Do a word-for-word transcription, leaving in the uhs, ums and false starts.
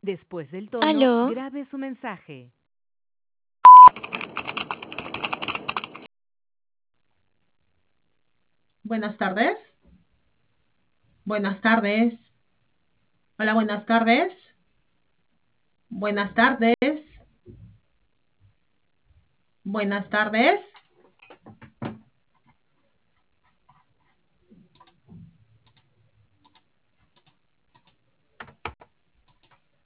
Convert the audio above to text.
Después del tono, ¿Aló? grabe su mensaje. Buenas tardes. Buenas tardes. Hola, buenas tardes. Buenas tardes. Buenas tardes.